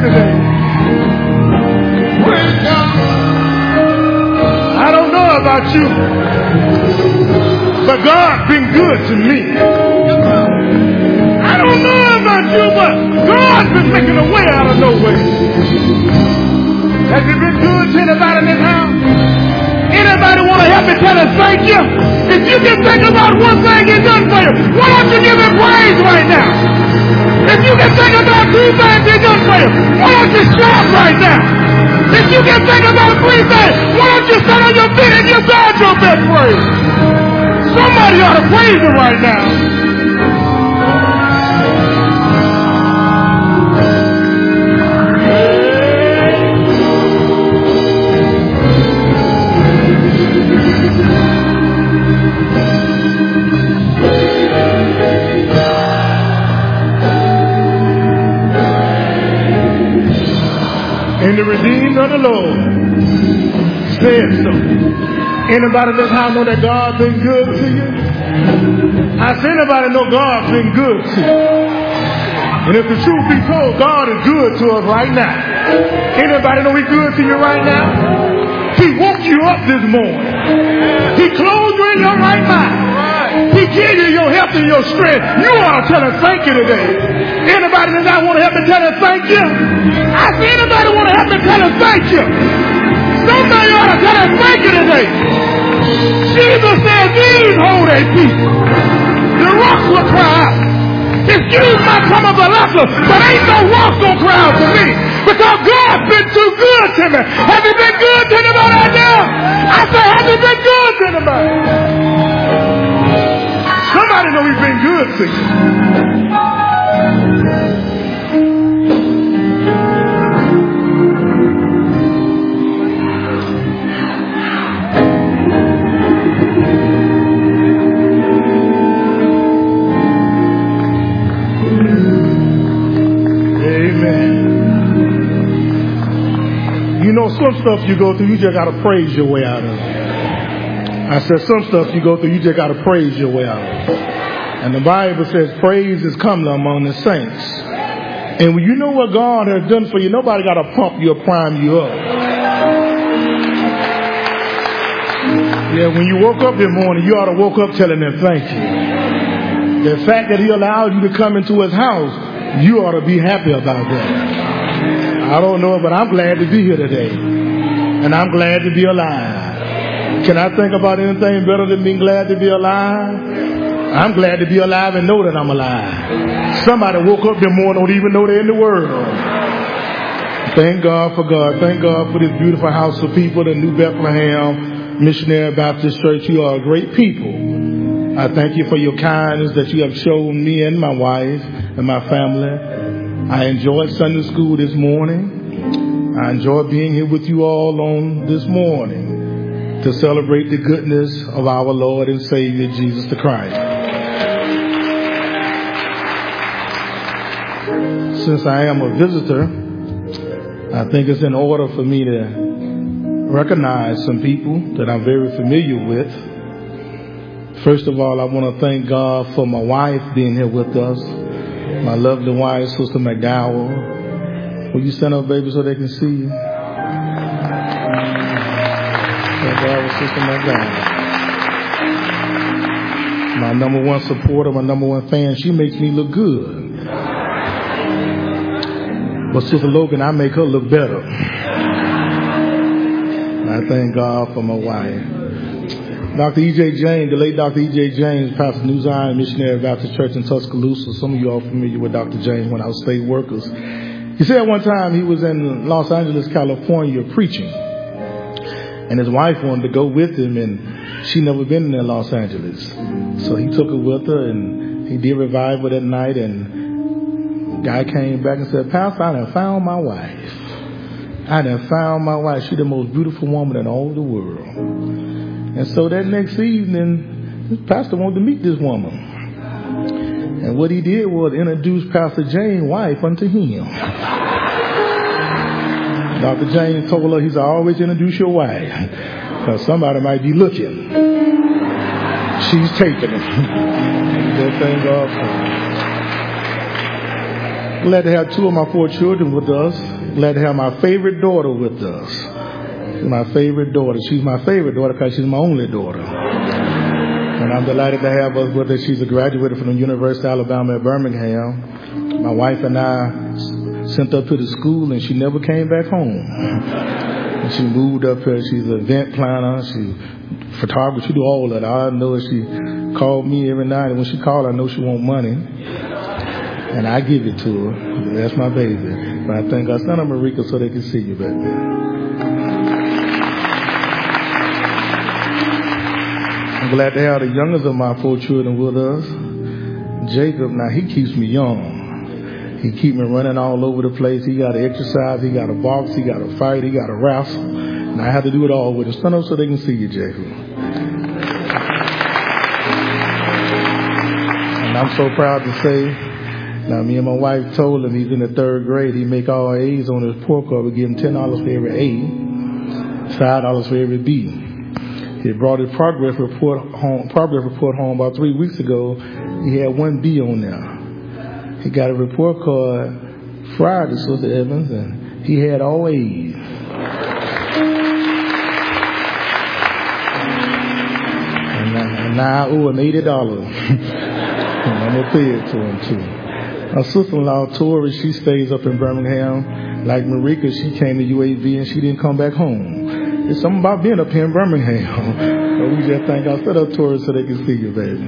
today. Praise God. I don't know about you, but God's been good to me. I don't know about you, but God's been making a way out of no way. Has He been good to anybody in this house? Anybody want to help me tell us thank you? If you can think about one thing He's done for you, why don't you give Him praise right now? If you can think about two things He's done for you, why don't you shout right now? If you can think about three things, why don't you stand on your feet and give God your best praise? Somebody ought to praise Him right now. And the redeemed of the Lord said so. Anybody in this house know that God's been good to you? I say anybody know God's been good to you? And if the truth be told, God is good to us right now. Anybody know He's good to you right now? He woke you up this morning. He clothed you in your right mind. He gave you your health and your strength. You ought to tell Him thank you today. Anybody that I want to help me tell Him thank you? I say anybody want to help me tell Him thank you? Somebody ought to tell Him thank you today. Jesus said, these hold a peace. The rocks will cry out. Excuse my come of the lesser, but ain't no rocks gonna cry out for me. Because God's been too good to me. Has He been good to anybody out there? I say, has He been good to anybody? Somebody know He's been good to you. You know, some stuff you go through, you just got to praise your way out of it. I said, some stuff you go through, you just got to praise your way out of it. And the Bible says praise is comely among the saints. And when you know what God has done for you, nobody got to pump you or prime you up. Yeah, when you woke up this morning, you ought to woke up telling Him thank you. The fact that He allowed you to come into His house, you ought to be happy about that. I don't know, but I'm glad to be here today. And I'm glad to be alive. Can I think about anything better than being glad to be alive? I'm glad to be alive and know that I'm alive. Somebody woke up this morning, don't even know they're in the world. Thank God for God. Thank God for this beautiful house of people, the New Bethlehem Missionary Baptist Church. You are great people. I thank you for your kindness that you have shown me and my wife and my family. I enjoyed Sunday school this morning. I enjoyed being here with you all on this morning to celebrate the goodness of our Lord and Savior, Jesus the Christ. Since I am a visitor, I think it's in order for me to recognize some people that I'm very familiar with. First of all, I want to thank God for my wife being here with us. My lovely wife, Sister McDowell. Will you stand up, baby, so they can see you? Thank God for Sister McDowell. My number one supporter, my number one fan. She makes me look good. But Sister Logan, I make her look better. I thank God for my wife. Dr. E.J. James, the late Dr. E.J. James, pastor New Zion Missionary Baptist Church in Tuscaloosa. Some of you are familiar with Dr. James when I was state workers. He said one time he was in Los Angeles, California preaching. And his wife wanted to go with him, and she never been in Los Angeles. So he took her with her, and he did revival that night. And the guy came back and said, Pastor, I done found my wife. I done found my wife. She's the most beautiful woman in all the world. And so that next evening, this pastor wanted to meet this woman. And what he did was introduce Pastor James' wife unto him. Dr. James told her, he said, always introduce your wife. Because somebody might be looking. She's taking it. That thing off. Glad to have 2 of my 4 children with us. Glad to have my favorite daughter with us. She's my favorite daughter. She's my favorite daughter because she's my only daughter. And I'm delighted to have us with her. She's a graduate from the University of Alabama at Birmingham. My wife and I sent her to the school and she never came back home. And she moved up here. She's an event planner. She's photographer. She do all that. All I know is she called me every night. And when she called, I know she want money. And I give it to her. That's my baby. But I thank God. Stand up, Marika, so they can see you, baby. I'm glad to have the youngest of my 4 children with us. Jacob, now he keeps me young. He keep me running all over the place. He got to exercise. He got to box. He got to fight. He got to wrestle. And I have to do it all with him. Stand up so they can see you, Jacob. And I'm so proud to say, now me and my wife told him he's in the 3rd grade. He make all A's on his report card. We give him $10 for every A, $5 for every B. He brought his progress report home about 3 weeks ago. He had 1 B on there. He got a report card Friday, Sister Evans, and he had all A's. And now I owe him $80. And I'm going to pay it to him, too. My sister-in-law, Tori, she stays up in Birmingham. Like Marika, she came to UAV and she didn't come back home. It's something about being up here in Birmingham. But we just thank God. Set up Tori so they can see you, baby.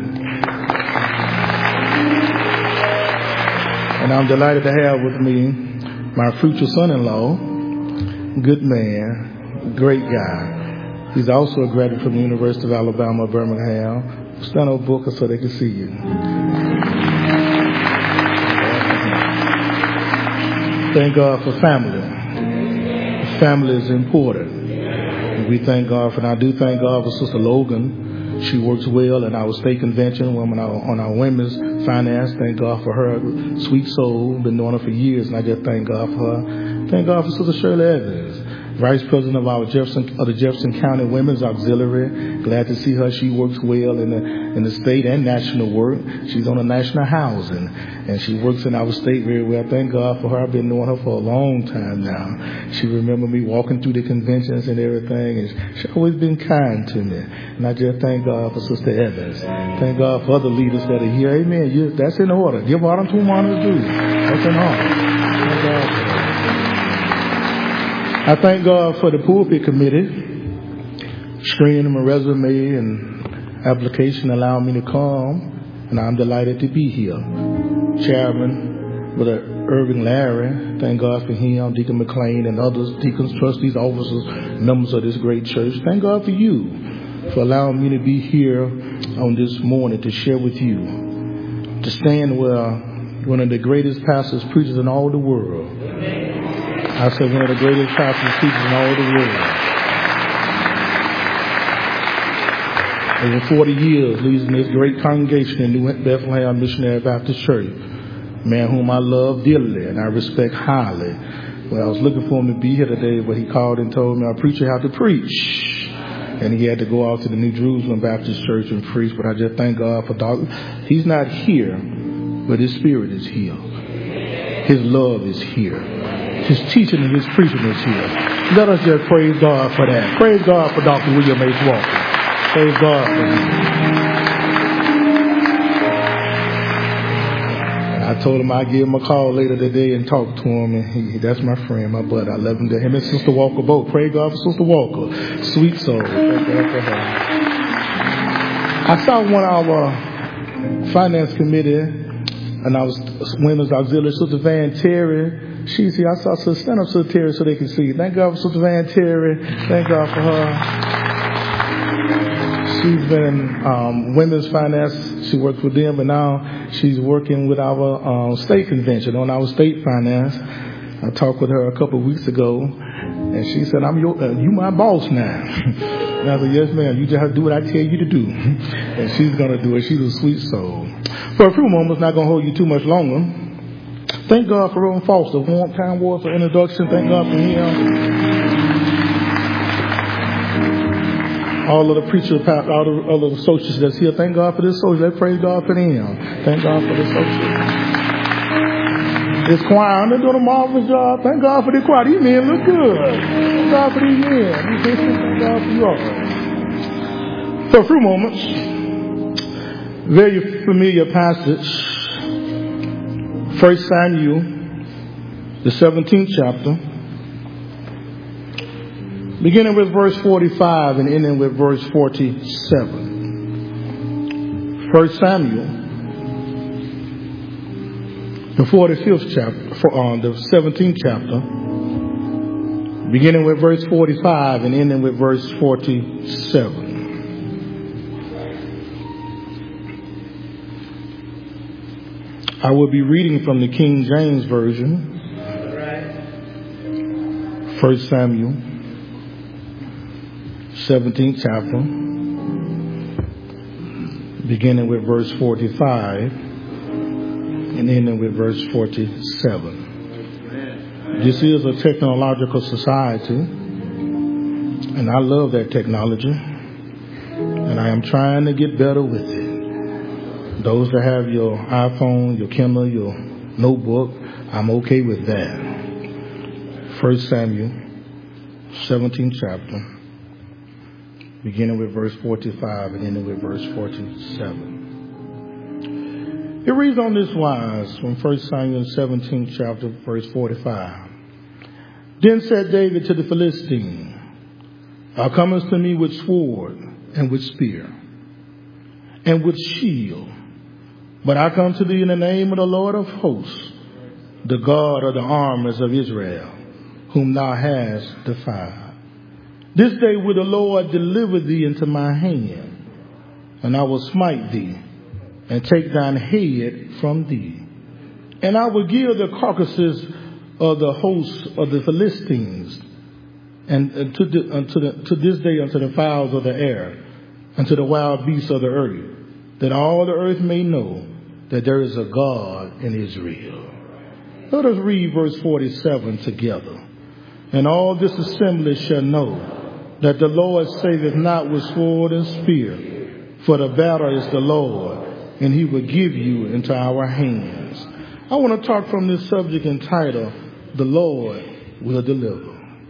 And I'm delighted to have with me my future son-in-law, good man, great guy. He's also a graduate from the University of Alabama, Birmingham. Stand up, Booker, so they can see you. Thank God for family. Family is important. And we thank God for, and I do thank God for Sister Logan. She works well in our state convention on our women's finance. Thank God for her sweet soul. Been knowing her for years, and I just thank God for her. Thank God for Sister Shirley Evans, Vice President of the Jefferson County Women's Auxiliary. Glad to see her. She works well in the state and national work. She's on the national housing, and she works in our state very well. Thank God for her. I've been knowing her for a long time now. She remembered me walking through the conventions and everything, and she's always been kind to me. And I just thank God for Sister Evans. Thank God for other leaders that are here. Amen. That's in order. Give all them to honor to do. That's in order. Thank God for that. I thank God for the pulpit committee, screening my resume and application, allowing me to come, and I'm delighted to be here. Chairman, Brother Irving Larry, thank God for him, Deacon McLean, and others, deacons, trustees, officers, members of this great church. Thank God for you for allowing me to be here on this morning to share with you, to stand where one of the greatest pastors, preachers in all the world. I said one of the greatest pastors, preachers in all the world. Over 40 years leading this great congregation in New Bethlehem Missionary Baptist Church. Man whom I love dearly and I respect highly. Well, I was looking for him to be here today, but he called and told me, our preacher had to preach. And he had to go out to the New Jerusalem Baptist Church and preach. But I just thank God for Dr. He's not here, but his spirit is here. His love is here. His teaching and his preaching is here. Let us just praise God for that. Praise God for Dr. William H. Walker. Praise God for him. And I told him I'd give him a call later today and talk to him. And that's my friend, my buddy. I love him. Him and Sister Walker both. Praise God for Sister Walker. Sweet soul. Thank God for her. I saw one of our finance committee, and I was women's auxiliary, Sister Van Terry. She's here. I saw Sister, stand up, Sister Terry, so they can see. Thank God for Sister Van Terry. Thank God for her. She's been in women's finance. She works with them, but now she's working with our state convention on our state finance. I talked with her a couple of weeks ago, and she said, you my boss now. And I said, yes, ma'am. You just have to do what I tell you to do. And she's going to do it. She's a sweet soul. For a few moments, not going to hold you too much longer. Thank God for Reverend Foster. One kind word for introduction. Thank God for him. All of the preachers, all of the associates that's here. Thank God for this associate. Let's praise God for them. Thank God for the associates. This choir, they're doing a marvelous job. Thank God for the choir. These men look good. Thank God for these men. Thank God for you all. For a few moments, very familiar passage, 1 Samuel, the 17th chapter, beginning with verse 45 and ending with verse 47. 1 Samuel, the 45th chapter, the 17th chapter, beginning with verse 45 and ending with verse 47. I will be reading from the King James Version. 1 Samuel, 17th chapter, beginning with verse 45 and ending with verse 47. This is a technological society, and I love that technology, and I am trying to get better with it. Those that have your iPhone, your Kindle, your notebook, I'm okay with that. 1 Samuel, 17th chapter, beginning with verse 45 and ending with verse 47. It reads on this wise from 1 Samuel 17th chapter, verse 45. Then said David to the Philistine, Thou comest to me with sword and with spear and with shield, but I come to thee in the name of the Lord of hosts, the God of the armies of Israel, whom thou hast defied. This day will the Lord deliver thee into my hand, and I will smite thee and take thine head from thee. And I will give the carcasses of the hosts of the Philistines and to this day unto the fowls of the air, and to the wild beasts of the earth, that all the earth may know that there is a God in Israel. Let us read verse 47 together. And all this assembly shall know that the Lord saveth not with sword and spear, for the battle is the Lord, and he will give you into our hands. I want to talk from this subject entitled, The Lord Will Deliver.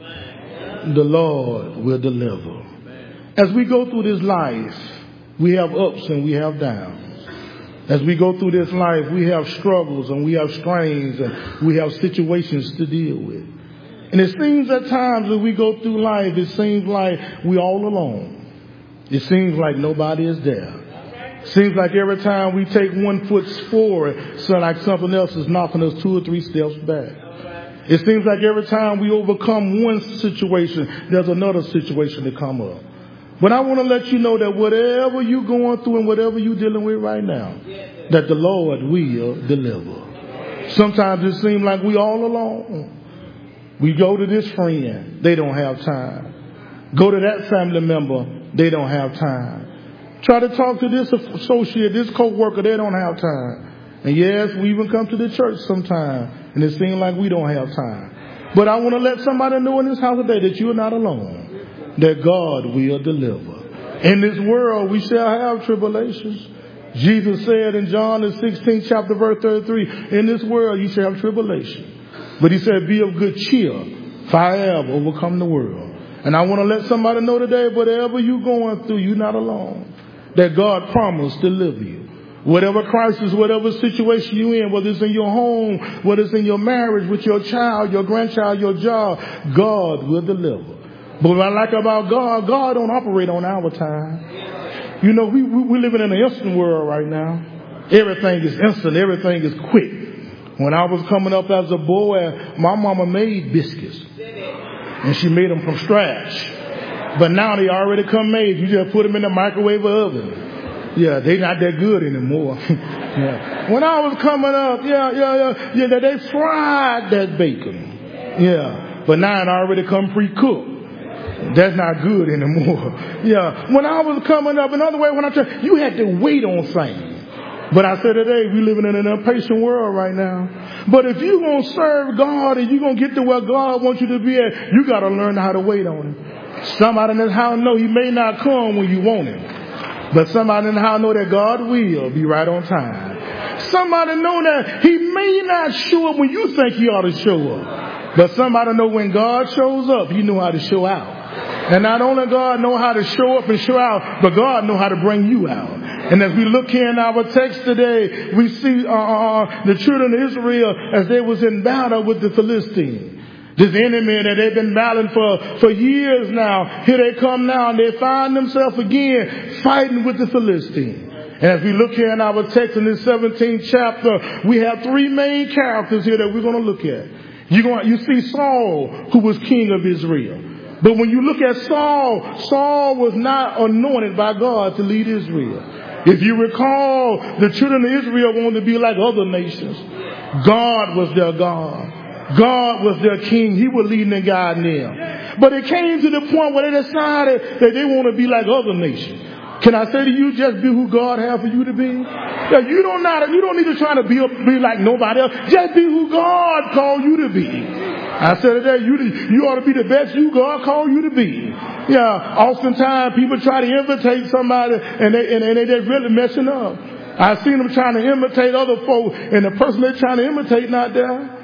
The Lord will deliver. As we go through this life, we have ups and we have downs. As we go through this life, we have struggles and we have strains and we have situations to deal with. And it seems at times as we go through life, it seems like we're all alone. It seems like nobody is there. It seems like every time we take one foot forward, it's like something else is knocking us 2 or 3 steps back. It seems like every time we overcome one situation, there's another situation to come up. But I want to let you know that whatever you're going through and whatever you're dealing with right now, that the Lord will deliver. Sometimes it seems like we all alone. We go to this friend, they don't have time. Go to that family member, they don't have time. Try to talk to this associate, this co-worker, they don't have time. And yes, we even come to the church sometime, and it seems like we don't have time. But I want to let somebody know in this house today that you're not alone, that God will deliver. In this world, we shall have tribulations. Jesus said in John the 16th chapter, verse 33, in this world you shall have tribulation. But he said, be of good cheer, for I have overcome the world. And I want to let somebody know today, whatever you're going through, you're not alone. That God promised to deliver you. Whatever crisis, whatever situation you're in, whether it's in your home, whether it's in your marriage, with your child, your grandchild, your job, God will deliver. But what I like about God, God don't operate on our time. You know, we're living in an instant world right now. Everything is instant. Everything is quick. When I was coming up as a boy, my mama made biscuits. And she made them from scratch. But now they already come made. You just put them in the microwave oven. Yeah, they not that good anymore. Yeah. When I was coming up, they fried that bacon. Yeah. But now it already come pre-cooked. That's not good anymore. Yeah. When I was coming up, in other words, when I tell you had to wait on things. But I said today, we're living in an impatient world right now. But if you're going to serve God and you're going to get to where God wants you to be at, you got to learn how to wait on him. Somebody in this house know he may not come when you want him. But somebody in the house know that God will be right on time. Somebody know that he may not show up when you think he ought to show up. But somebody know when God shows up, he know how to show out. And not only God know how to show up and show out, but God know how to bring you out. And as we look here in our text today, we see the children of Israel as they was in battle with the Philistines. This enemy that they've been battling for years now. Here they come now and they find themselves again fighting with the Philistines. And as we look here in our text in this 17th chapter, we have three main characters here that we're going to look at. You see Saul, who was king of Israel. But when you look at Saul, Saul was not anointed by God to lead Israel. If you recall, the children of Israel wanted to be like other nations. God was their God. God was their king. He was leading and guiding them. But it came to the point where they decided that they want to be like other nations. Can I say to you, just be who God has for you to be? Yeah, you don't need to try to be like nobody else. Just be who God called you to be. I said today, you ought to be the best you God called you to be. Yeah, oftentimes people try to imitate somebody and they're really messing up. I've seen them trying to imitate other folks and the person they're trying to imitate not there.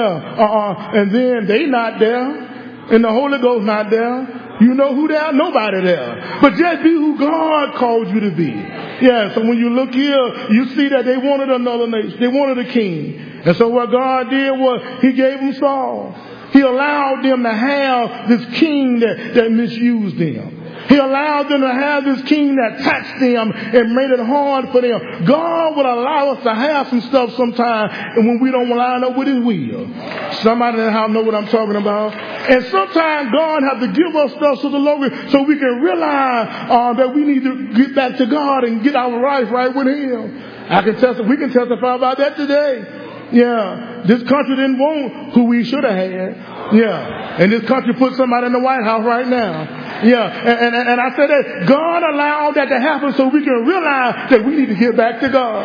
Yeah, and then they not there, and the Holy Ghost not there. You know who there? Nobody there. But just be who God called you to be. Yeah, so when you look here, you see that they wanted another nation. They wanted a king. And so what God did was he gave them Saul. He allowed them to have this king that misused them. He allowed them to have this king that taxed them and made it hard for them. God will allow us to have some stuff sometimes and when we don't line up with his will. Somebody in the house know what I'm talking about. And sometimes God has to give us stuff so we can realize that we need to get back to God and get our life right with him. We can testify about that today. Yeah, this country didn't want who we should have had. Yeah, and this country put somebody in the White House right now. Yeah, and I said that God allowed that to happen so we can realize that we need to get back to God.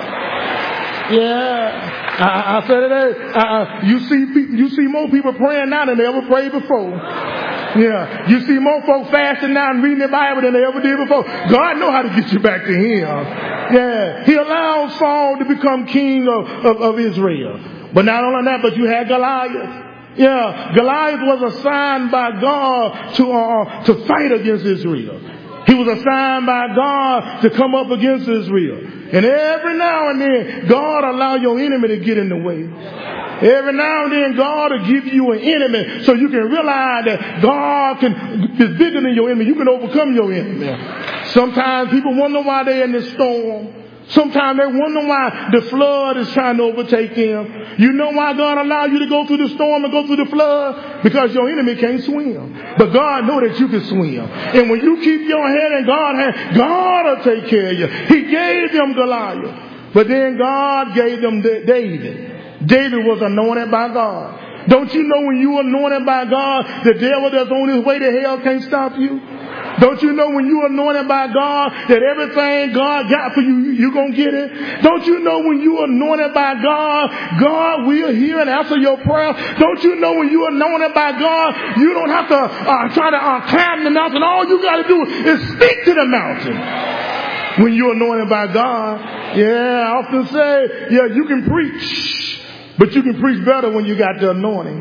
Yeah, I said that you see more people praying now than they ever prayed before. Yeah, you see more folks fasting now and reading the Bible than they ever did before. God knows how to get you back to him. Yeah, he allowed Saul to become king of Israel. But not only that, but you had Goliath. Yeah, Goliath was assigned by God to fight against Israel. He was assigned by God to come up against Israel. And every now and then, God allow your enemy to get in the way. Every now and then, God will give you an enemy so you can realize that God is bigger than your enemy. You can overcome your enemy. Sometimes people wonder why they're in the storm. Sometimes they wonder why the flood is trying to overtake them. You know why God allowed you to go through the storm and go through the flood? Because your enemy can't swim. But God knows that you can swim. And when you keep your head in God's hand, God will take care of you. He gave them Goliath. But then God gave them David. David was anointed by God. Don't you know when you are anointed by God, the devil that's on his way to hell can't stop you? Don't you know when you're anointed by God that everything God got for you, you're going to get it? Don't you know when you're anointed by God, God will hear and answer your prayer? Don't you know when you're anointed by God, you don't have to try to climb the mountain. All you got to do is speak to the mountain. When you're anointed by God, I often say, you can preach, but you can preach better when you got the anointing.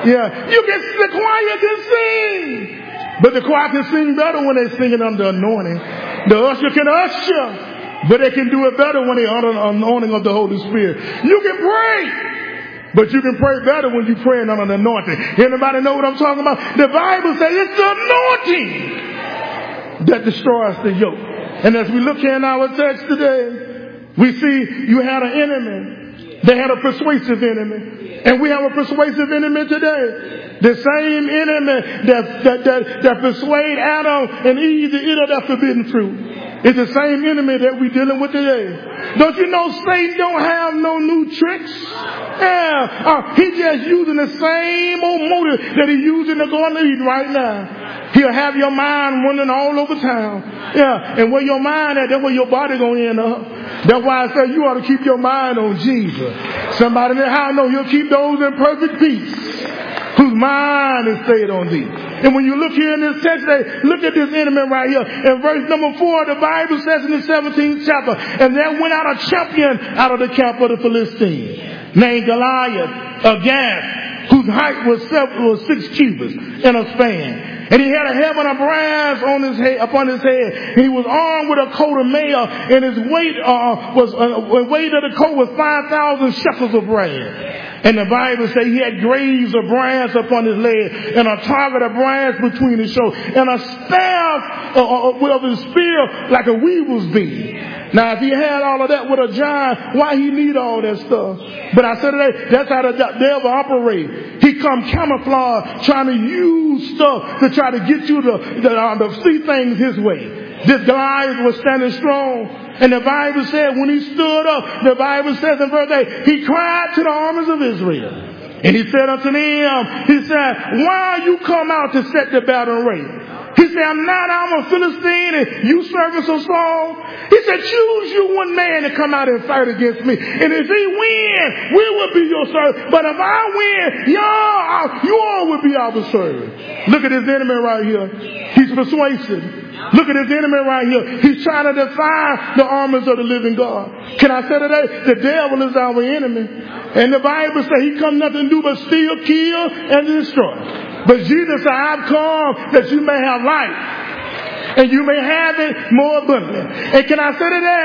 The choir can sing. But the choir can sing better when they're singing under anointing. The usher can usher, but they can do it better when they're under the anointing of the Holy Spirit. You can pray, but you can pray better when you're praying under the anointing. Anybody know what I'm talking about? The Bible says it's the anointing that destroys the yoke. And as we look here in our text today, we see you had an enemy. They had a persuasive enemy. And we have a persuasive enemy today. The same enemy that persuaded Adam and Eve to eat of that forbidden fruit. It's the same enemy that we're dealing with today. Don't you know Satan don't have no new tricks? He's just using the same old motive that he's using to go and eat right now. He'll have your mind running all over town. And where your mind at, that's where your body going to end up. That's why I say you ought to keep your mind on Jesus. Somebody in the house knows he'll keep those in perfect peace, whose mind is stayed on thee. And when you look here in this text, look at this enemy right here. In verse number 4, the Bible says in the 17th chapter, and there went out a champion out of the camp of the Philistines, named Goliath of Gath, whose height was 6 cubits and a span. And he had a helmet of brass on his head, upon his head. And he was armed with a coat of mail, and his weight weight of the coat was 5,000 shekels of brass. And the Bible says he had graves of brass upon his leg, and a target of brass between his shoulders, and a staff of his spear like a weaver's beam. Now, if he had all of that with a giant, why he need all that stuff? But I said today, that's how the devil operates. He come camouflage, trying to use stuff to try to get you to see things his way. This Goliath was standing strong. And the Bible said when he stood up, the Bible says in verse 8, he cried to the armies of Israel. And he said unto them, he said, why you come out to set the battle array? He said, I'm a Philistine and you serving so strong. He said, choose you one man to come out and fight against me. And if he win, we will be your servant. But if I win, you all will be our servant. Look at his enemy right here. He's persuasive. Look at his enemy right here. He's trying to defy the armies of the living God. Can I say today, the devil is our enemy. And the Bible says he come nothing to do but steal, kill, and destroy. But Jesus said, I've come that you may have life, and you may have it more abundantly. And can I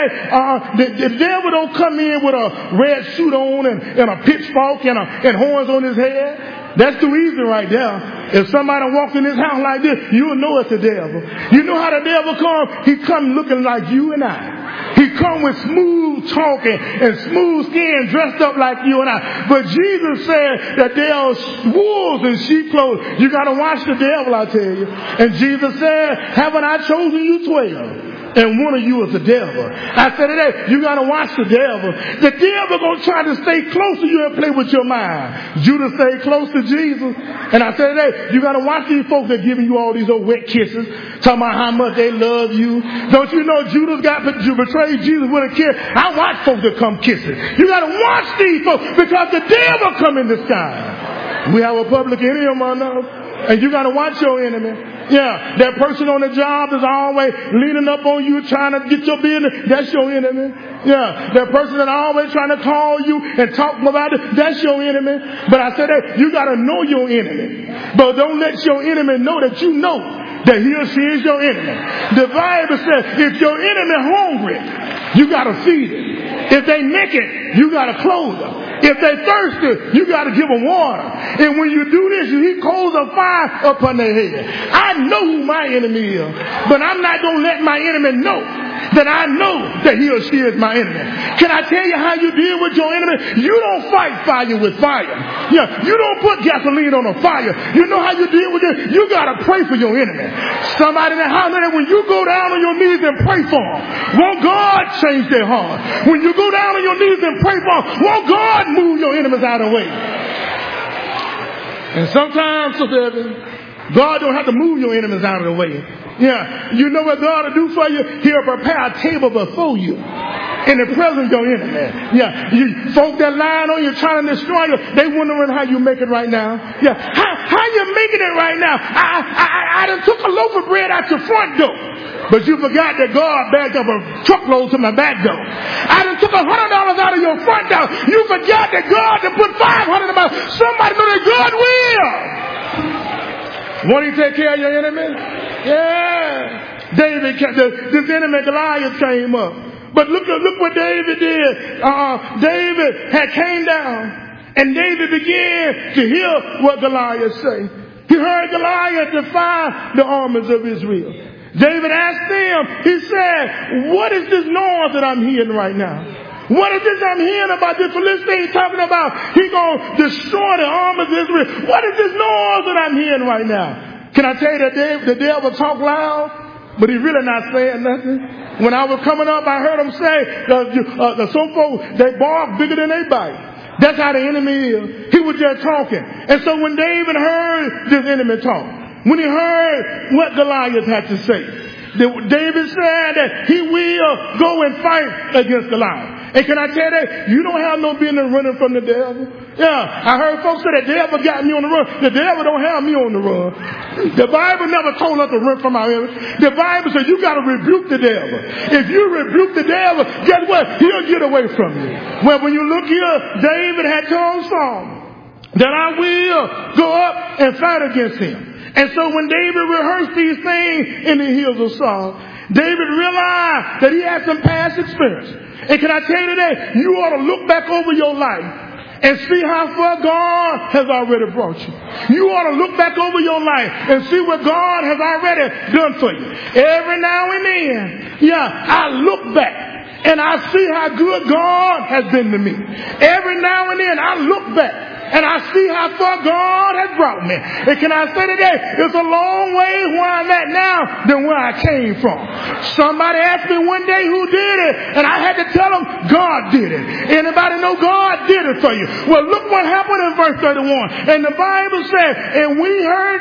say today, the devil don't come in with a red suit on and a pitchfork and horns on his head. That's too easy right there. If somebody walks in this house like this, you'll know it's the devil. You know how the devil comes? He comes looking like you and I. He comes with smooth talking and smooth skin, dressed up like you and I. But Jesus said that there are wolves in sheep clothing. You got to watch the devil, I tell you. And Jesus said, haven't I chosen you 12? And one of you is the devil. I said today, you got to watch the devil. The devil going to try to stay close to you and play with your mind. Judas stayed close to Jesus. And I said today, you got to watch these folks that are giving you all these old wet kisses, talking about how much they love you. Don't you know Judas betrayed Jesus with a kiss? I watch folks that come kissing. You got to watch these folks because the devil come in disguise. We have a public enemy among us. And you got to watch your enemy. Yeah, that person on the job is always leaning up on you, trying to get your business. That's your enemy. Yeah, that person that always trying to call you and talk about it. That's your enemy. But I said that you got to know your enemy. But don't let your enemy know that you know that he or she is your enemy. The Bible says if your enemy hungry, you got to feed it. If they naked, you got to clothe them. If they thirsty, you got to give them water. And when you do this, you heap coals of fire upon their head. I know who my enemy is, but I'm not going to let my enemy know that I know that he or she is my enemy. Can I tell you how you deal with your enemy? You don't fight fire with fire. Yeah, you don't put gasoline on a fire. You know how you deal with it? You got to pray for your enemy. Somebody that holler that when you go down on your knees and pray for them, won't God change their heart? When you go down on your knees and pray for them, won't God move your enemies out of the way? And sometimes, Sister Evans, God don't have to move your enemies out of the way. Yeah, you know what God will do for you? He'll prepare a table before you in the presence of your enemy. Yeah, you folk that lying on you trying to destroy you, they wondering how you make it right now. Yeah, how you making it right now? I done took a loaf of bread out your front door, but you forgot that God backed up a truckload to my back door. I done took $100 out of your front door. You forgot that God done put $500 in my. Somebody know that God will. Won't he take care of your enemy? Yeah. This enemy Goliath came up. But look what David did. David had came down, and David began to hear what Goliath say. He heard Goliath defy the armies of Israel. David asked them, he said, what is this noise that I'm hearing right now? What is this I'm hearing about this Philistine talking about? He going to destroy the armies of Israel. What is this noise that I'm hearing right now? Can I tell you that the devil talk loud, but he's really not saying nothing? When I was coming up, I heard him say, some folks, they bark bigger than they bite. That's how the enemy is. He was just talking. And so when David heard this enemy talk, when he heard what Goliath had to say, David said that he will go and fight against Goliath. And can I tell you that? You don't have no business running from the devil. Yeah, I heard folks say the devil got me on the run. The devil don't have me on the run. The Bible never told us to run from our enemies. The Bible says you got to rebuke the devil. If you rebuke the devil, guess what? He'll get away from you. Well, when you look here, David had told Saul that I will go up and fight against him. And so when David rehearsed these things in the hills of Saul, David realized that he had some past experience. And can I tell you today, you ought to look back over your life and see how far God has already brought you. You ought to look back over your life and see what God has already done for you. Every now and then, I look back and I see how good God has been to me. Every now and then I look back and I see how far God has brought me. And can I say today, it's a long way where I'm at now than where I came from. Somebody asked me one day who did it, and I had to tell them God did it. Anybody know God did it for you? Well, look what happened in verse 31. And the Bible said, and we heard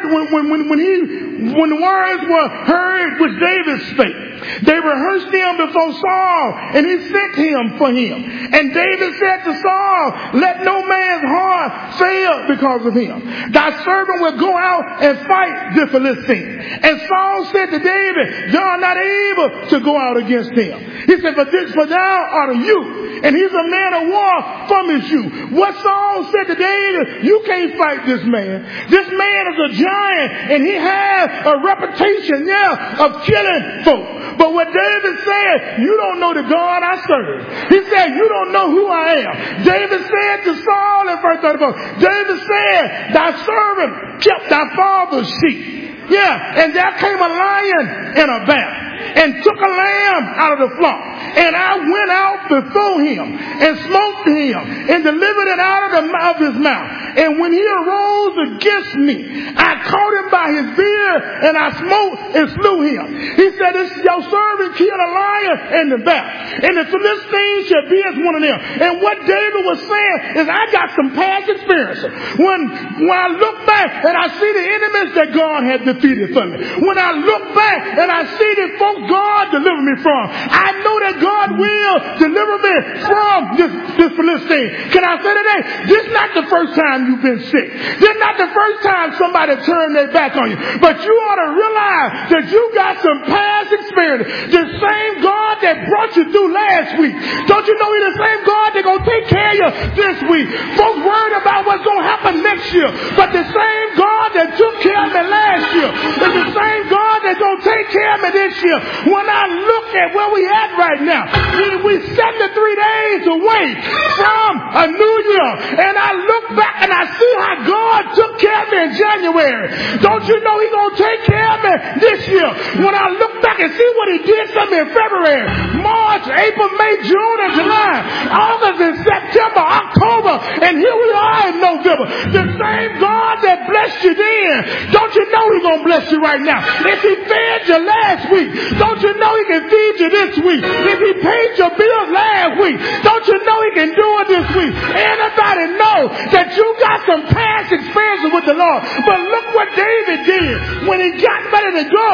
when the words were heard which David spake, they rehearsed him before Saul, and he sent him for him. And David said to Saul, let no man's heart fail because of him. Thy servant will go out and fight the Philistine. And Saul said to David, thou art not able to go out against him. He said, for thou art a youth, and he's a man of war from his youth. What Saul said to David, you can't fight this man. This man is a giant, and he has a reputation, of killing folk. But what David said, you don't know the God I serve. He said, you don't know who I am. David said to Saul in verse 34, David said, thy servant kept thy father's sheep. And there came a lion and a bear and took a lamb out of the flock. And I went out before him and smote him and delivered it out of his mouth. And when he arose against me, I caught him by his beard and I smote and slew him. He said, your servant killed a lion and the bear, and the Philistines shall be as one of them. And what David was saying is, I got some past experience. When I look back and I see the enemies that God had defeated for me, when I look back and I see the folks God delivered me from, I know that God will deliver me from this Philistine. Can I say today, this is not the first time you've been sick. This is not the first time somebody turned their back on you. But you ought to realize that you got some past experience. The same God that brought you through last week, don't you know he's the same God that's going to take care of you this week? Folks worried about what's going to happen next year. But the same God that took care of me last year is the same God that's going to take care of me this year. When I look at where we at right now, we 73 days away from a new year, and I look back and I see how God took care of me in January. Don't you know he's going to take care of me this year? When I look back and see what he did for me in February, March, April, May, June, and July, August and September, October, and here we are in November. The same God that blessed you then, don't you know he's going to bless you right now? If he fed you last week, don't you know he can feed you this week? If he paid your bills last week, don't you know he can do it this week? Anybody know that you got some past experiences with the Lord? But look what David did when he got ready to go.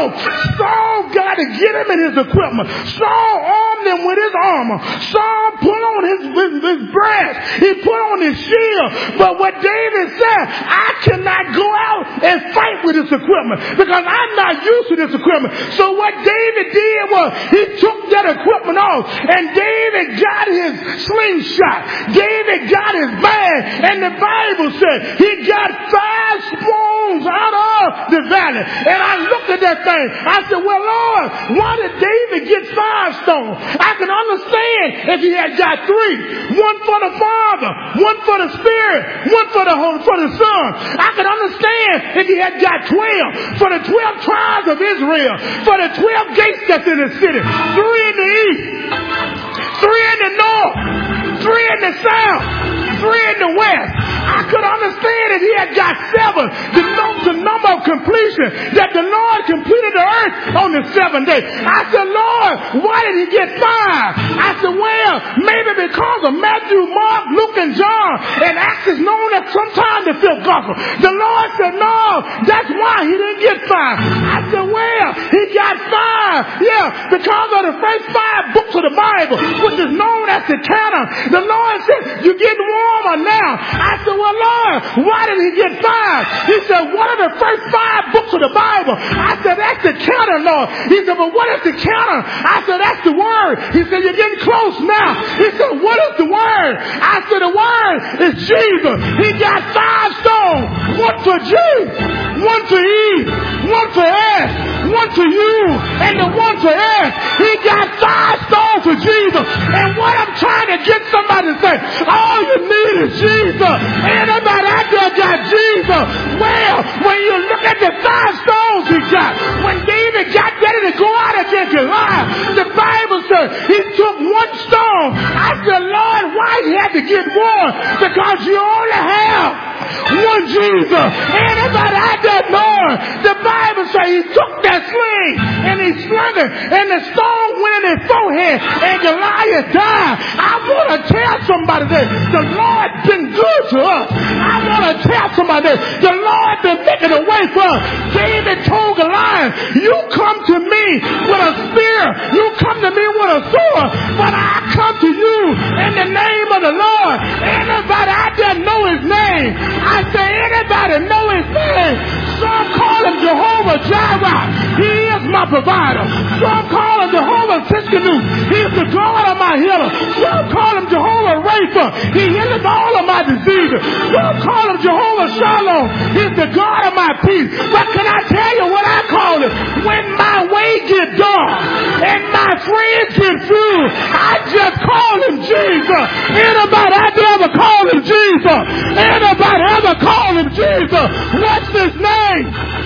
Saul got to get him in his equipment. Saul armed him with his armor. Saul put on his brass. He put on his shield. But what David said, I cannot go out and fight with this equipment because I'm not used to this equipment. So what David did was he took that equipment off, and David got his slingshot. David got his bag, and the Bible said he got 5 stones out of the valley. And I looked at that thing. I said, well, Lord, why did David get 5 stones? I can understand if he had got 3. One for the Father, one for the Spirit, one for the Son. I can understand if he had got 12 for the 12 tribes of Israel, for the 12 gates that's in the city. 3 in the east, 3 in the north, 3 in the south, 3 in the west. I could understand if he had got 7, the number of completion, that the Lord completed the earth on the seventh day. I said, Lord, why did he get 5? I said, well, maybe because of Matthew, Mark, Luke, and John, and Acts is known as sometimes the 5th gospel. The Lord said, no, that's why he didn't get 5. I said, well, he got 5. Yeah, because of the first 5 books of the Bible, which is known as the canon. The Lord said, you're getting warmer now. I said, well, Lord, why did he get 5? He said, what are the first 5 books of the Bible? I said, that's the canon, Lord. He said, but what is the canon? I said, that's the word. He said, you're getting close now. He said, what is the word? I said, the word is Jesus. He got 5 stones. One for Jesus, one for Eve, one for us, one for you, and the one for us. He got 5 stones for Jesus. And what I'm trying to get somebody to say, all you need is Jesus. Anybody out there got Jesus? Well, when you look at the 5 stones he got, when David got ready to go out against Goliath, the Bible says he took 1 stone. I said, Lord, why he had to get 1? Because you only have 1 Jesus. Anybody out there know? The Bible says he took that sling and he slung it, and the stone went in his forehead, and Goliath died. I want to tell somebody that the Lord been good to us. I want to tell somebody that the Lord been making a way for us. David told Goliath, you come to me with a spear, you come to me with a sword, but I come to you in the name of the Lord. Anybody out there know his name? I say, anybody know his name? Some call him Jehovah Jireh. He is my provider. Some call him Jehovah Tiskanu. He's the God of my healer. Some call him Jehovah Rapha. He heals all of my diseases. Some call him Jehovah Shalom. He's the God of my peace. But can I tell you what I call him? When my way gets dark and my friends get few, I just call him Jesus. Anybody out there ever call him Jesus? Anybody ever call him Jesus? What's his name?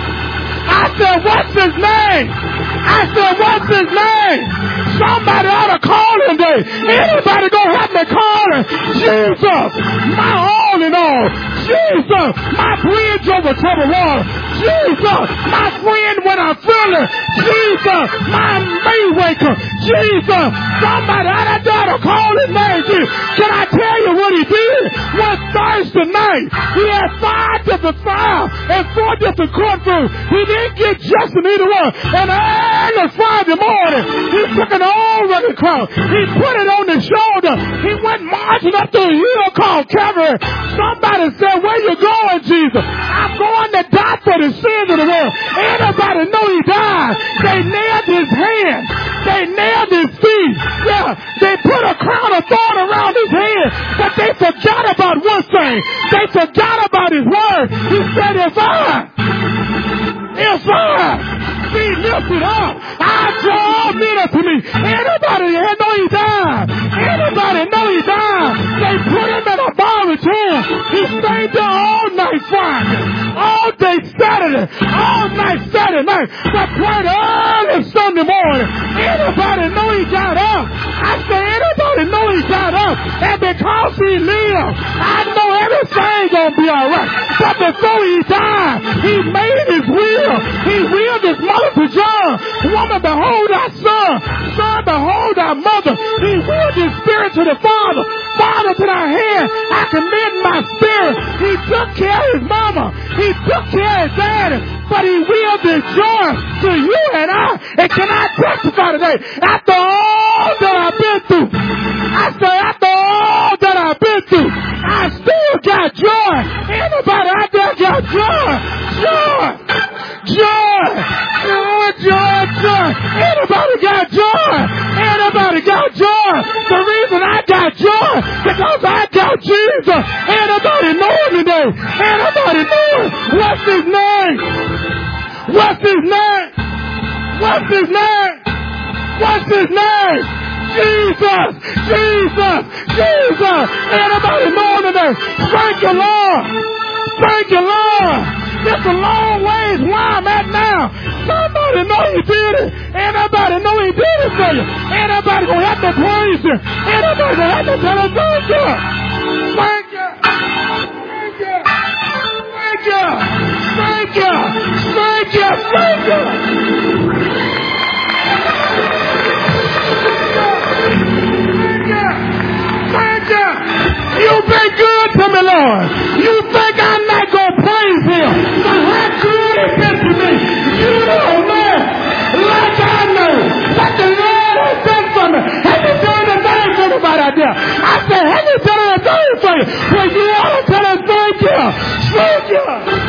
I said, what's his name? I said, what's his name? Somebody ought to call him today. Anybody gonna have me call him Jesus, my all in all. Jesus, my bridge over troubled water. Jesus, my friend when I'm feeling. Jesus, my Maywaker. Jesus, somebody ought to call his name. Can I tell you what he did? One Thursday night, he had 5 different files and 4 different courtrooms. He didn't get just in either one. And early Friday morning, he took an old rugged cross. He put it on his shoulder. He went marching up to a hill called Calvary. Somebody said, where you going, Jesus? I'm going to die for the sins of the world. Anybody know he died? They nailed his hands. They nailed his feet. Yeah, they put a crown of thorn around his head. But they forgot about one thing. They forgot about his word. He said, if I be lifted up, I draw all men unto me. Anybody know he died? Anybody know he died? They put him in a borrowed tomb. He stayed there all night Friday, all day Saturday, all night Saturday night, but prayed early Sunday morning. Anybody know he got up? I say, anybody know he got up? And because he lived, I know everything gonna be alright. But before he died, he made his will. He willed his mother to John. Woman, behold thy son. Son, behold thy mother. He willed his spirit to the Father. Father, to thy hand I commend my spirit. He took care of his mama. He took care of his daddy. But he willed his joy to you and I. And can I testify today? After all that I've been through, I say after all that I've been through, I still got joy. Anybody out there got joy? Joy. Joy. Joy, joy, joy. Anybody got joy? Anybody got joy? The reason I got joy because I got Jesus. Anybody know him today? Anybody know him? What's his name? What's his name? What's his name? What's his name? Jesus! Jesus! Jesus! Anybody know him today? Thank you, Lord! Thank you, Lord! It's a long ways where I'm at now. Somebody know he did it. Anybody know he did it for you. Anybody gonna have to praise you. Anybody gonna have to tell him thank you. Thank you. Thank you. Thank you. Thank you. Thank you. Thank you. You've been good to me, Lord. You think I'm not going to praise him for how good he's been to me. You don't know, like I know, what the Lord has done for me. Have you done anything for anybody out there? I said, have you done anything for you? Well, you ought to tell him thank you. Thank you.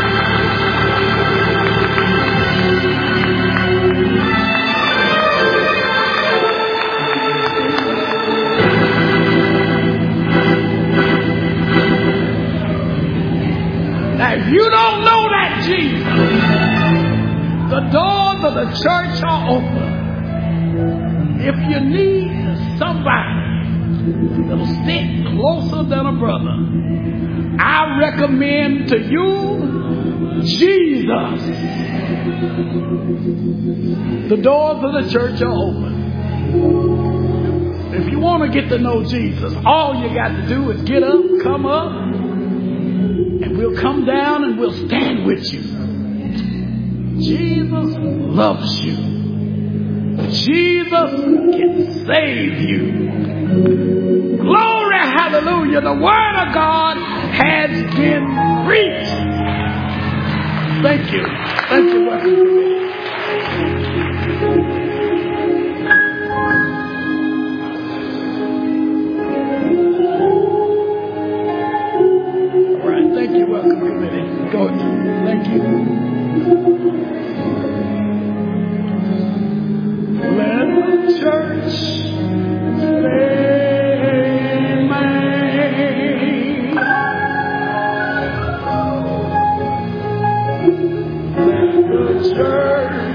If you don't know that Jesus, the doors of the church are open. If you need somebody that'll stick closer than a brother, I recommend to you Jesus. The doors of the church are open. If you want to get to know Jesus, all you got to do is get up, come up, and we'll come down and we'll stand with you. Jesus loves you. Jesus can save you. Glory, hallelujah. The word of God has been preached. Thank you. Thank you. Thank you, welcome committee. Go ahead. Thank you. Let the church say amen. Let the church